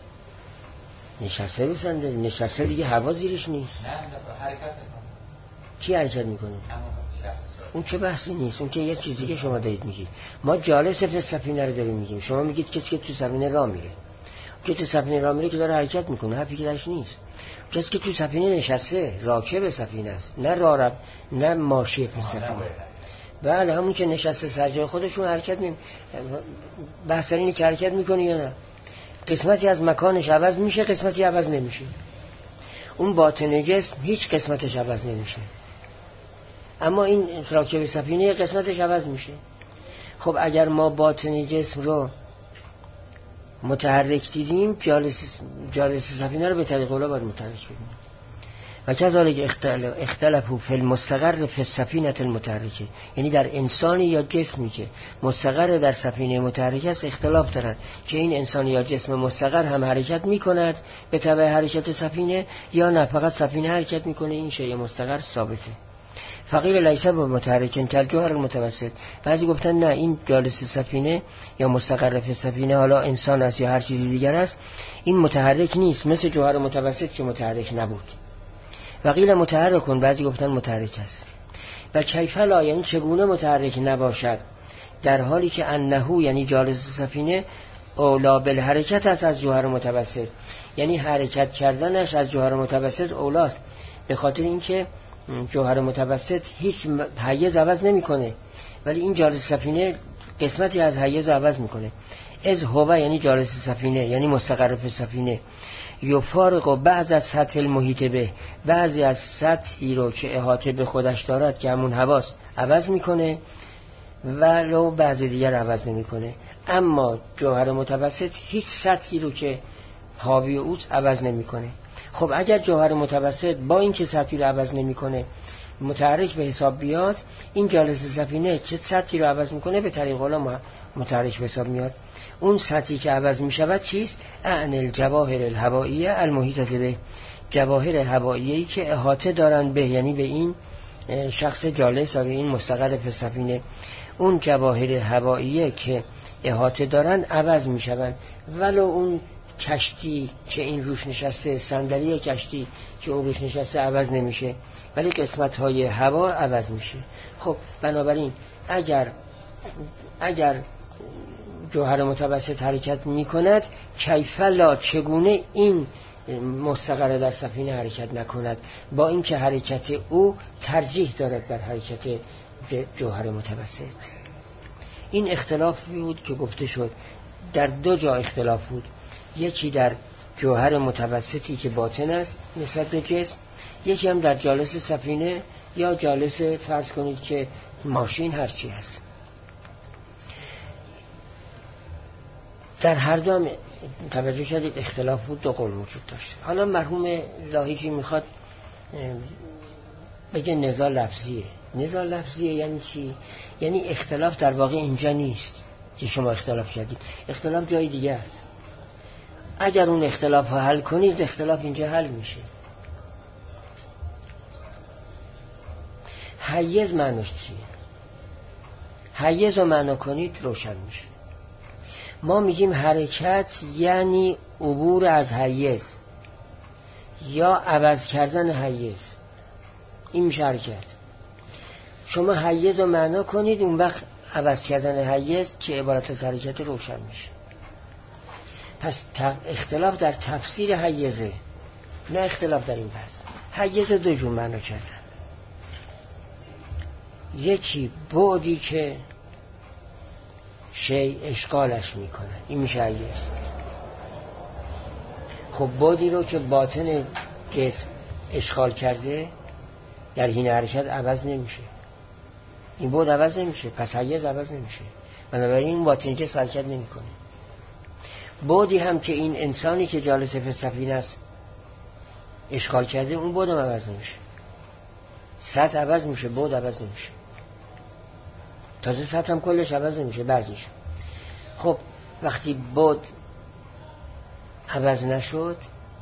نشسته رو صندلی، نشسته دیگه هوا زیرش نیست. نه حرکت میکنه. کی حرکت میکنه؟ اون چه بحثی نیست، اون که یه چیزی که شما دارید میگید. ما جالس به سفینه رو داریم میگیم، شما میگید کسی که تو سفینه راه میره، که تو سفینه راه میره که داره حرکت میکنه، حرفی که درش نیست. کسی که تو سفینه نشسته راکب سفینه است، نه راه نه ماشی به سفینه. بله همون که نشسته سر جای خودشون حرکت بحث اینه که حرکت میکنه یا نه. قسمتی از مکانش عوض میشه، قسمتی عوض نمیشه. اون باطن جسم هیچ قسمتش عوض نمیشه، اما این راکب سفینه قسمتش عوض میشه. خب اگر ما باطن جسم رو متحرک دیدیم، جالس سفینه رو به طریق اولا باید متحرک ببینیم. و کذالک اختلفوا فی المستقر فی السفینه المتحرکه، یعنی در انسانی یا جسمی که مستقر در سفینه متحرکه است اختلاف دارند که این انسان یا جسم مستقر هم حرکت میکند به تبع حرکت سفینه یا نه فقط سفینه حرکت میکنه، این شیء مستقر ثابته. فقیل لیس بمتحرکن کالجوهر المتوسط، بعضی گفتن نه این جالس سفینه یا مستقر فی سفینه، حالا انسان است یا هر چیزی دیگر است، این متحرک نیست، مثل جوهر متوسط که متحرک نبود. وقیل متحرکن، بعضی گفتن متحرک است. و کیف لا، یعنی چگونه متحرک نباشد در حالی که انه یعنی جالس سفینه اولا بالحرکت است از جوهر متوسط، یعنی حرکت کردنش از جوهر متوسط اولاست، به خاطر اینکه جوهر متوسط هیچ حیز عوض نمیکنه ولی این جالس سفینه قسمتی از حیز عوض میکنه. از هو یعنی جالس سفینه یعنی مستقر فی سفینه، یفارق بعض از سطح المحیط به، بعضی از سطحی رو که احاطه به خودش دارد که همون حواس عوض میکنه ولو بعضی دیگر عوض نمیکنه. اما جوهر متوسط هیچ سطحی رو که حاوی اوست عوض نمیکنه. خب اگر جوهر متوسط با این که سطحی رو عوض نمیکنه متحرک به حساب بیاد، این جالس سفینه چه سطحی رو عوض میکنه به طریق اولا متحرک به حساب میاد. اون سطحی که عوض میشود چیست؟ اعن الجواهر الهوائیه المحیطه به، جواهر هوائیه‌ای که احاطه دارن به، یعنی به این شخص جالس و به این مستقر فی سفینه، اون جواهر هوائیه که احاطه دارن عوض میشوند ولو اون کشتی که این روش نشسته، صندلی کشتی که اون روش نشسته عوض نمیشه ولی قسمت های هوا عوض میشه. خب بنابراین اگر جوهر متوسط حرکت میکند، کیف لا چگونه این مستقر در سفینه حرکت نکند، با اینکه حرکت او ترجیح دارد بر حرکت جوهر متوسط. این اختلافی بود که گفته شد، در دو جا اختلاف بود، یکی در جوهر متوسطی که باطن است نسبت به جسم، یکی هم در جالس سفینه یا جالس فرض کنید که ماشین هرچی هست. در هر دو هم توجه کردید اختلاف بود، دو قول وجود داشت. حالا مرحوم لاحقی میخواد بگه نزاع لفظیه. نزاع لفظیه یعنی چی؟ یعنی اختلاف در واقع اینجا نیست که شما اختلاف کردید، اختلاف جای دیگه است. اگر اون اختلاف رو حل کنید اختلاف اینجا حل میشه. حیز معنیش چیه؟ حیز رو معنا کنید روشن میشه. ما میگیم حرکت یعنی عبور از حیز یا عوض کردن حیز، این میشه حرکت. شما حیز رو معنا کنید، اون وقت عوض کردن حیز که عبارت از حرکت روشن میشه. پس اختلاف در تفسیر حیزه، نه اختلاف در این بحث. حیز رو دو جور معنا کردن. یکی بعدی که شیء اشغالش میکنه، این میشه حیز. خب بعدی رو که باطن جسم اشغال کرده در حین حرکت عوض نمیشه، این بعد عوض نمیشه، پس حیز عوض نمیشه، بنابراین این باطن جسم حرکت نمیکنه. بعدی هم که این انسانی که جالس فی السفینه است اشغال کرده، اون بعد هم عوض نمیشه. سطح عوض میشه، بعد عوض نمیشه. تازه سطح هم کلش عوض نمیشه، بعضیش. خب وقتی بعد عوض نشد،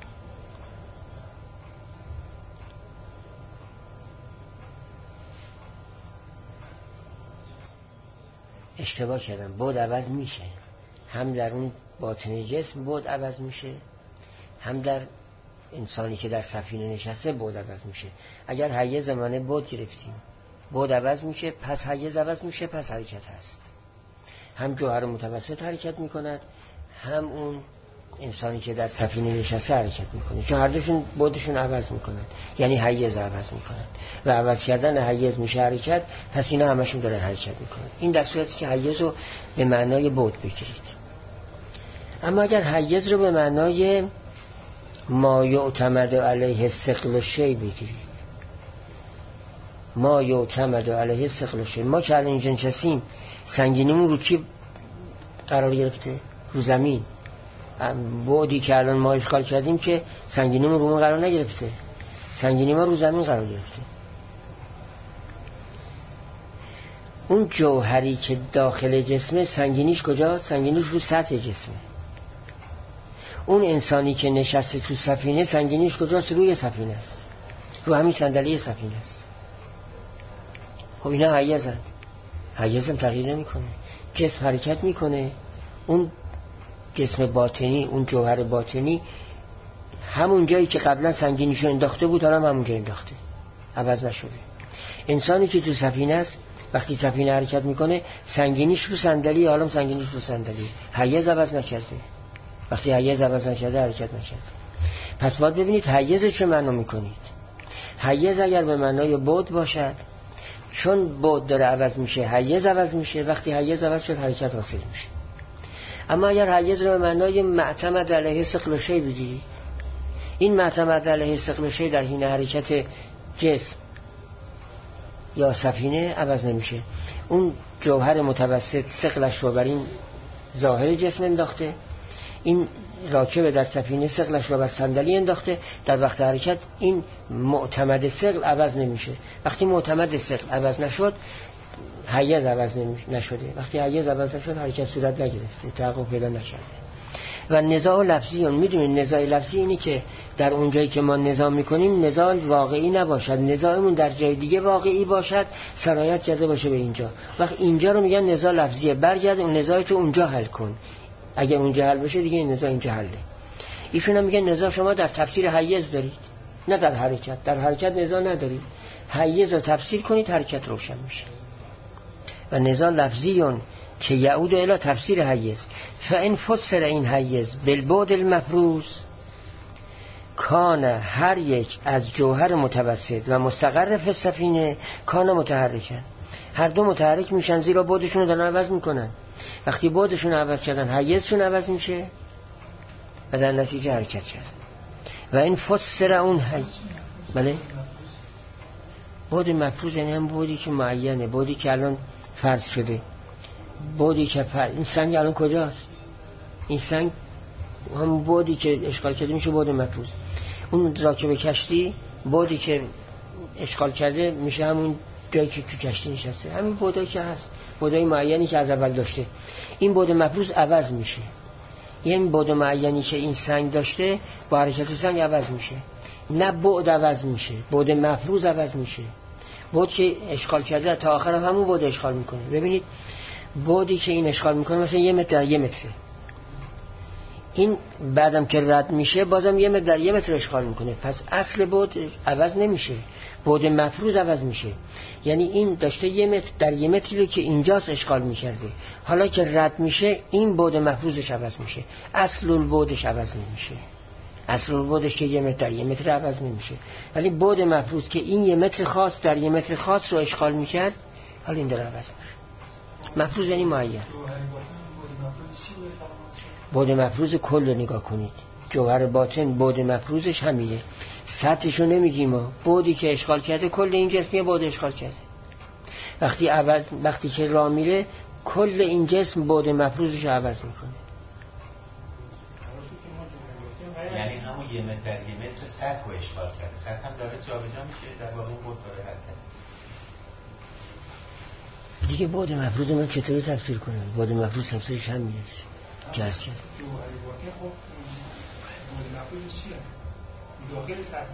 اشتباه کردم. بعد عوض میشه، هم در اون باطن جسم بعد عوض میشه، هم در انسانی که در سفینه نشسته بعد عوض میشه. اگر حیز زمانه بعد گرفتیم، بعد عوض میشه، پس حیز عوض میشه، پس حرکت هست. هم جوهر متوسط حرکت میکند، هم اون انسانی که در سفینه نشسته حرکت میکنه، چون هر دوشون بعدشون عوض میکنند، یعنی حیز عوض میکنند و عوض کردن حیز میشه حرکت. پس اینا همشون دارن حرکت میکنند. این در صورتی که حیز رو به معنای بعد بگیرید. اما اگر حیز رو به معنای ما یعتمد علیه ثقل الشیء بگیرید، ما یعتمد علیه ثقل الشیء، ما که الان اینجا نشستیم سنگینیمون رو چی قرار گرفته؟ رو زمین. بعدی که الان ما اشغال کردیم که سنگینیمون رو قرار نگرفته، سنگینی ما رو زمین قرار گرفته. اون جوهری که داخل جسمه سنگینیش کجاست؟ سنگینیش رو سطح جسمه. اون انسانی که نشسته تو سفینه سنگینیش کجاست؟ روی سفینه است، رو همین صندلی سفینه است. خب اینا حیزند. حیزم تغییر نمی کنه، جسم حرکت میکنه. اون جسم باطنی، اون جوهر باطنی همون جایی که قبلا سنگینیشو انداخته بود حالا همون جایی انداخته، عوض نشده. انسانی که تو سفینه است وقتی سفینه حرکت میکنه سنگینیش رو صندلی، حالا سنگینیش رو صندلی، حیز عوض نکرده. وقتی حیز عوض نکرده حرکت نکرده. پس باید ببینید حیز چه معنا میکنید. حیز اگر به معنای بعد باشد، چون بعد داره عوض میشه حیز عوض میشه، وقتی حیز عوض شد حرکت حاصل میشه. اما اگر حیز رو به معنای معتمد علیه ثقل الشیء بگیرید، این معتمد علیه ثقل الشیء در حین حرکت جسم یا سفینه عوض نمیشه. اون جوهر متوسط ثقلش رو بر این ظاهر جسم انداخته، این راکب در سفینه ثقلش رو بر صندلی انداخته، در وقت حرکت این معتمد ثقل عوض نمیشه. وقتی معتمد ثقل عوض نشد حیز عوض نشده، وقتی حیز عوض نشد حرکت صورت نگرفته، تحقق پیدا نشده. و نزاع لفظی، میدونید نزاع لفظی اینی که در اونجایی که ما نزاع میکنیم نزاع واقعی نباشد، نزاعمون در جای دیگه واقعی باشد، سرایت کرده باشه به اینجا. وقت اینجا رو میگن نزاع لفظیه، برگرد اون نزاعی تو اونجا حل کن، اگه اونجا حل بشه دیگه این نزاع اینجا حله. ایشون هم میگن نزاع شما در تفسیر حیز دارید، نه در حرکت. در حرکت نزاع ندارید، حیز رو تفسیر کنید حرکت روشن میشه. و نزاع لفظیون که یعود الی تفسیر حیز، فان فسر این حیز بالبعد المفروض کان هر یک از جوهر متوسط و مستقر فی السفینه کان متحرکن، هر دو متحرک میشن زیرا بعدشون رو دارن عوض میکنن. وقتی بعدشون عوض کردن حیزشون عوض میشه و در نتیجه حرکت کردن. و این فسر اون حیز، بله بعد مفروض یعنی هم بعدی که معینه، بعدی که الان فرض شده، بعدی که این سنگ الان کجاست؟ این سنگ هم بعدی که اشغال کرده میشه بعد مفروض. اون راکب کشتی بعدی که اشغال کرده میشه همون جایی که کشتی نشسته، همین بعدی که هست، بعدی معینی که از اول داشته. این بعد مفروض عوض میشه، یعنی بعد معینی که این سنگ داشته با حرکت سنگ عوض میشه. نه بعد عوض میشه، بعد مفروض عوض میشه. بعد که اشغال کرده تا آخر همون بعد اشغال میکنه. ببینید بعدی که این اشغال میکنه مثلا 1 متر در 1 متره، این بعدم که رد میشه بازم 1 متر در 1 متر اشغال میکنه. پس اصل بعد عوض نمیشه، بعد مفروض عوض میشه. یعنی این داشته 1 متر در 1 متری رو که اینجاست اشغال میکرده، حالا که رد میشه این بعد مفروضش عوض میشه، اصل البعدش عوض نمیشه. اصل‌البعدش که 1 متر عوض نمیشه، ولی بعد مفروض که این 1 متر خاص در 1 متر خاص رو اشغال میکرد، حالا این داره عوض میشه. مفروض یعنی معین. بعد مفروض کل رو نگاه کنید، جوهر باطن بعد مفروضش همینه، سطحش رو نمیگیم ما، بعدی که اشغال کرده کل این جسم بعد اشغال کرده. وقتی که راه میره کل این جسم بعد مفروضش رو عوض میکنه. یعنی همون 1 متر در 1 متر سطح رو اشغال کرده، سطح هم داره جابجا میشه، در واقع بعد داره حرکت دیگه. بعد مفروض من چطوری تفسیر کنم؟ بعد مفروض تفسیرش هم میاد جهاز کرد. خب بعد مفروض چیه؟ داخل سطح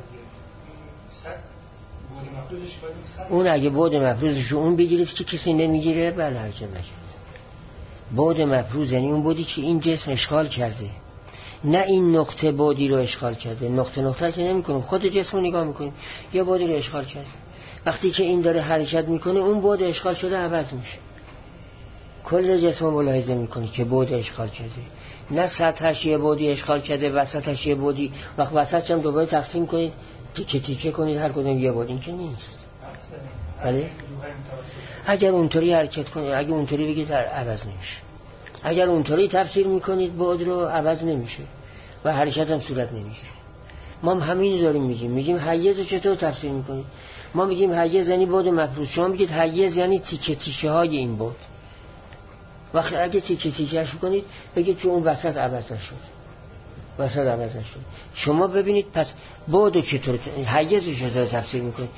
اون اگه بعد مفروضش اون بگیرید که کسی نمیگیره، بله حرکت نکرد. بعد مفروض یعنی اون بعدی که این جسم اشغال کرده، نه این نقطه بعدی رو اشغال کرده. نقطه که نمی کنیم، خود جسم رو نگاه میکنیم، یه بعدی رو اشغال کرده. وقتی که این داره حرکت میکنه اون بعد اشغال شده عوض میشه. کل جسم رو ملاحظه میکنی که بعد اشغال کرده، نه سطحش یه بعدی اشغال کرده، وسطش یه بعدی، وقت وسطش هم دوباره تقسیم کنید، تیکه کنید، هر کدوم یه بعد. این که نیست. بله اگر اونطوری حرکت کنید، اگه اونطوری بگید عوض نمیشه. اگر اونطوری تفسیر میکنید بعد رو عوض نمیشه و حرکت هم صورت نمیگیره. ما هم همین داریم میگیم حیز رو چطور تفسیر میکنید؟ ما میگیم حیز یعنی بعد مفروض، شما میگید حیز یعنی تیکه های این بعد. وقتی اگه تیکه‌اش کنید بگید که اون وسط عوض نشد. شما ببینید پس بعد چطور حیز رو چطور تفسیر میکنید؟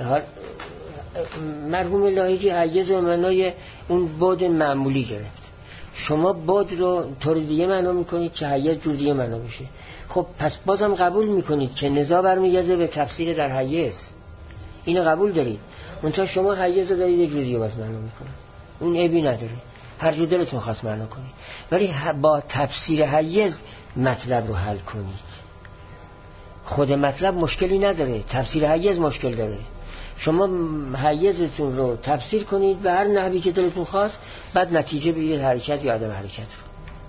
مرحوم لاهیجی حیز و معنای اون بعد معمولی گرفت، شما بعد رو طور دیگه معنا میکنید که حیز جور دیگه معنا بشه. خب پس بازم قبول میکنید که نزاع برمیگرده به تفسیر در حیز، اینو قبول دارید. منتها شما حیز رو دارید یه جور دیگه باز معنا میکنید، اون عیبی نداره، هر جور دلتون خواست معنا کنید، ولی با تفسیر حیز مطلب رو حل کنید. خود مطلب مشکلی نداره، تفسیر حیز مشکل داره. شما حیزتون رو تفسیر کنید به هر نحوی که دلتون خواست، بعد نتیجه بگیرید حرکت یا عدم حرکت رو.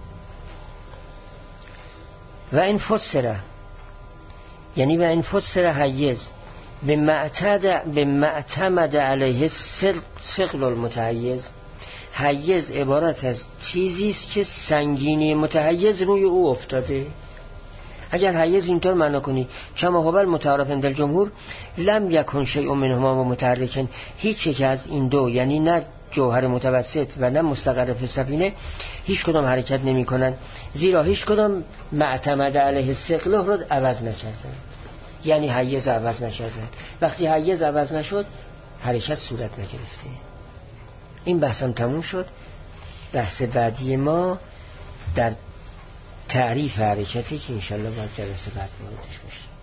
و این فسره، یعنی و این فسره حیز به معتمد علیه ثقل المتحیز. حیز عبارت از چیزی است که سنگینی متحیز روی او افتاده. اگر حیز اینطور معنا کنی کما هو المتعارف عند الجمهور لم یکن شیء منهما متحرکا، هیچ یک از این دو، یعنی نه جوهر متوسط و نه مستقر فی السفینه، هیچ کدام حرکت نمی کنند، زیرا هیچ کدام معتمد علیه ثقل رو عوض نکردن، یعنی حیز عوض نکردن. وقتی حیز عوض نشد حرکت صورت نگرفته. این بحثم تموم شد. بحث بعدی ما در تعریف حرکتی که انشالله باید جلسه بعد موردش بشه.